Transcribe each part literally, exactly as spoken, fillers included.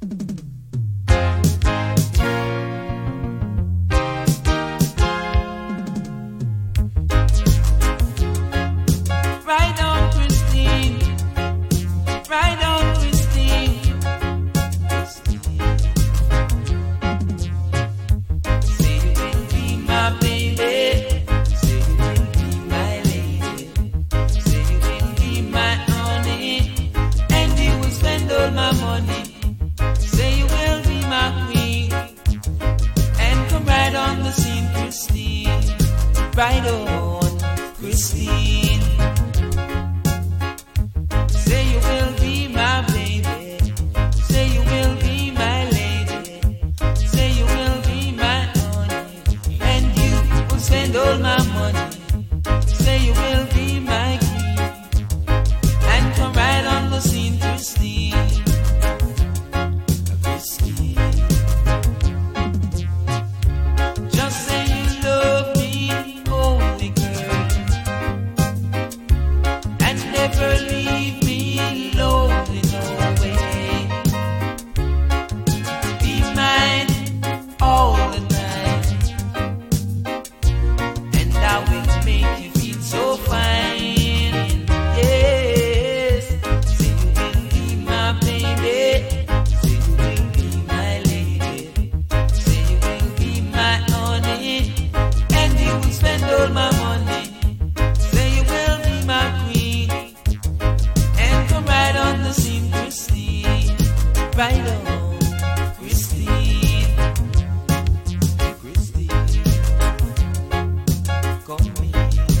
Right on, Christine. Say you will be my baby. Say you will be my lady. Say you will be my honey. And you will spend all my money. Say you will be my queen. And come right on the scene, Christine. Christine. Just say you love me, only girl, and never leave me lonely, no way. Be mine all the time, and I will make you feel so fine. Yes, say you will be my baby. Say you will be my lady. Say you will be my honey, and you will spend all my money. Say you will be my queen, and come right on the scene, Christine. Right on, Christine. Christine, come me,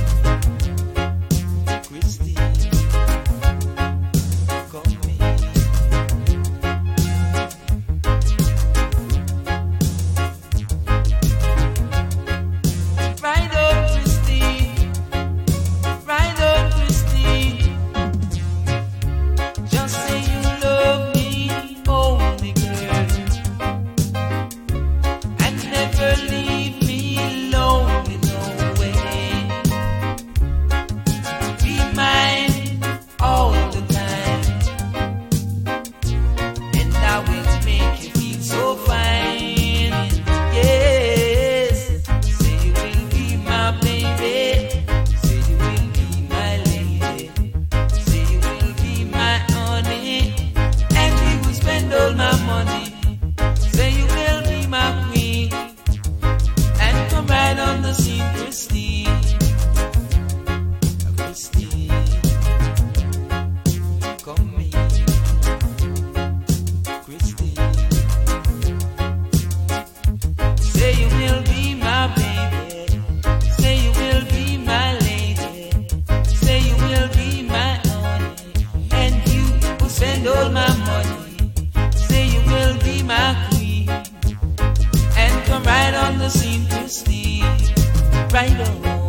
Christine, come me. Right on, Christine. Right on, Christine. Just say you love me, only girl, and never leave me lonely, no way. Be mine all the time, and I will make you feel so fine. Yes, say you will be my baby. Say you will be my lady. Say you will be my honey, and you will spend all my money. Say you will be my queen, and come right on the scene, Christine. Christine, come me, Christine. Say you will be my baby. Say you will be my lady. Say you will be my honey, and you will spend all my money. Say you will be my queen, and come right on the scene, Christine. Right on.